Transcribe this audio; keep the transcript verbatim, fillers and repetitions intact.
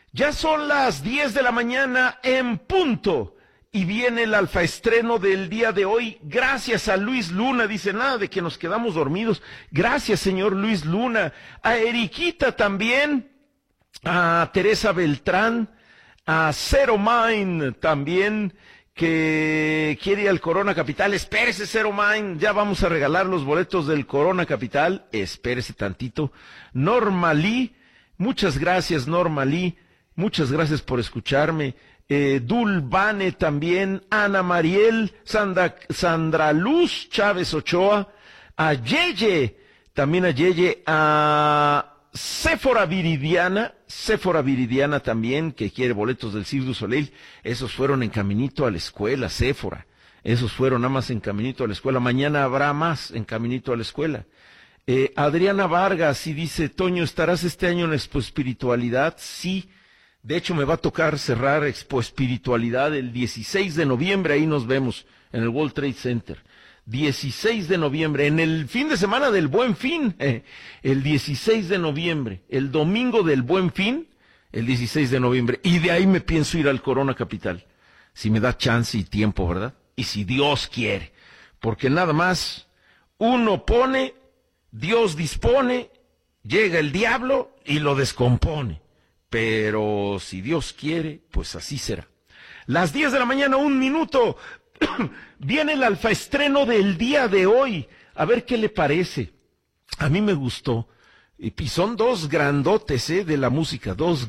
Ya son las diez de la mañana en punto y viene el alfaestreno del día de hoy. Gracias a Luis Luna, dice, nada de que nos quedamos dormidos. Gracias, señor Luis Luna. A Eriquita también, a Teresa Beltrán, a Zero Mind también, que quiere ir al Corona Capital. Espérese, Zero Mind, ya vamos a regalar los boletos del Corona Capital. Espérese tantito. Norma Lee, muchas gracias, Norma Lee. Muchas gracias por escucharme. Eh, Dul Bane también, Ana Mariel, Sandra, Sandra Luz Chávez Ochoa, a Yeye, también a Yeye, a Séfora Viridiana, Séfora Viridiana también, que quiere boletos del Cirque du Soleil. Esos fueron en caminito a la escuela, Séfora. Esos fueron nada más en caminito a la escuela. Mañana habrá más en caminito a la escuela. Eh, Adriana Vargas, y dice, Toño, ¿estarás este año en Expo Espiritualidad? Sí. De hecho, me va a tocar cerrar Expo Espiritualidad el dieciséis de noviembre, ahí nos vemos, en el World Trade Center. dieciséis de noviembre, en el fin de semana del Buen Fin, eh, el dieciséis de noviembre, el domingo del Buen Fin, el dieciséis de noviembre. Y de ahí me pienso ir al Corona Capital, si me da chance y tiempo, ¿verdad? Y si Dios quiere, porque nada más uno pone, Dios dispone, llega el diablo y lo descompone. Pero si Dios quiere, pues así será. Las diez de la mañana, un minuto. Viene el alfaestreno del día de hoy. A ver qué le parece. A mí me gustó. Y son dos grandotes, ¿eh? De la música, dos